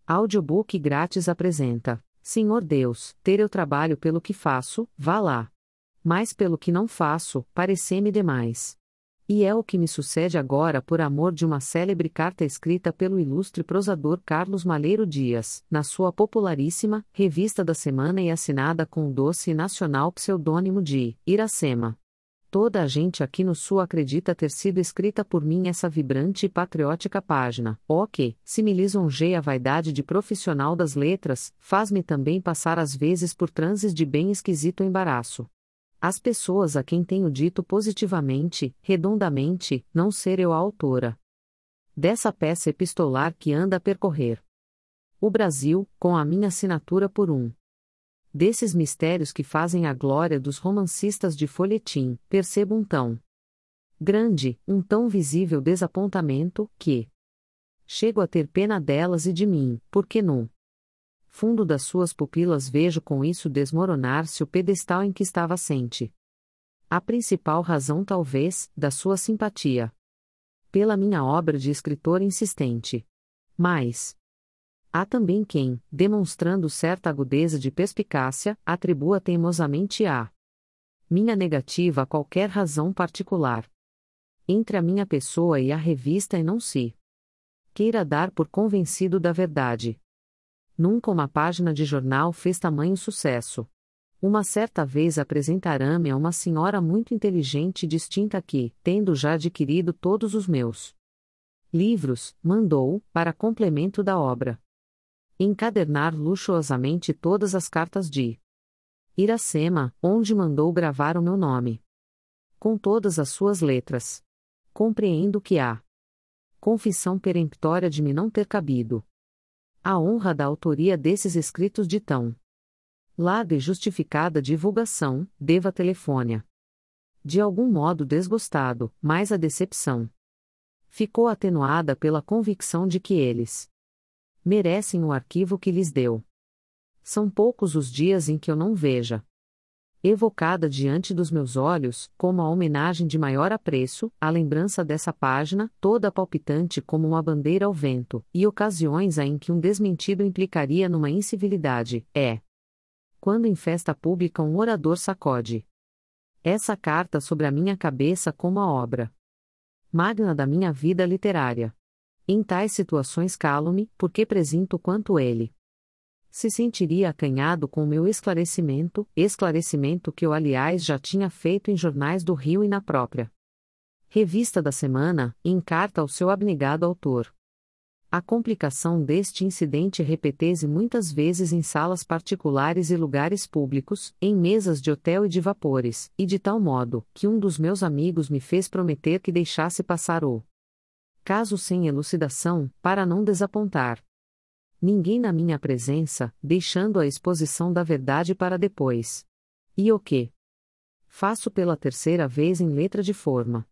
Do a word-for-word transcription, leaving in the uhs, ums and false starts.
Audiobook grátis apresenta: Senhor Deus, ter eu trabalho pelo que faço, vá lá. Mas pelo que não faço, parecei-me demais. E é o que me sucede agora por amor de uma célebre carta escrita pelo ilustre prosador Carlos Malheiro Dias, na sua popularíssima Revista da Semana e assinada com o doce e nacional pseudônimo de Iracema. Toda a gente aqui no Sul acredita ter sido escrita por mim essa vibrante e patriótica página, ó que, se me lisonjeia a vaidade de profissional das letras, faz-me também passar às vezes por transes de bem esquisito embaraço. As pessoas a quem tenho dito positivamente, redondamente, não ser eu a autora dessa peça epistolar que anda a percorrer o Brasil, com a minha assinatura por um desses mistérios que fazem a glória dos romancistas de folhetim, percebo um tão grande, um tão visível desapontamento, que chego a ter pena delas e de mim, porque no fundo das suas pupilas vejo com isso desmoronar-se o pedestal em que estava assente. A principal razão, talvez, da sua simpatia pela minha obra de escritor insistente. Mas há também quem, demonstrando certa agudeza de perspicácia, atribua teimosamente a minha negativa a qualquer razão particular entre a minha pessoa e a revista e não se queira dar por convencido da verdade. Nunca uma página de jornal fez tamanho sucesso. Uma certa vez apresentaram-me a uma senhora muito inteligente e distinta que, tendo já adquirido todos os meus livros, mandou, para complemento da obra, encadernar luxuosamente todas as cartas de Iracema, onde mandou gravar o meu nome, com todas as suas letras. Compreendo que a confissão peremptória de me não ter cabido a honra da autoria desses escritos de tão larga e justificada divulgação, deva telefônia de algum modo desgostado, mas a decepção ficou atenuada pela convicção de que eles merecem o arquivo que lhes deu. São poucos os dias em que eu não veja evocada diante dos meus olhos, como a homenagem de maior apreço, a lembrança dessa página, toda palpitante como uma bandeira ao vento, e ocasiões em que um desmentido implicaria numa incivilidade, é quando em festa pública um orador sacode essa carta sobre a minha cabeça como a obra magna da minha vida literária. Em tais situações calo-me, porque presinto quanto ele se sentiria acanhado com o meu esclarecimento, esclarecimento que eu aliás já tinha feito em jornais do Rio e na própria Revista da Semana, em carta ao seu abnegado autor. A complicação deste incidente repete-se muitas vezes em salas particulares e lugares públicos, em mesas de hotel e de vapores, e de tal modo, que um dos meus amigos me fez prometer que deixasse passar o caso sem elucidação, para não desapontar ninguém na minha presença, deixando a exposição da verdade para depois. E o que faço pela terceira vez em letra de forma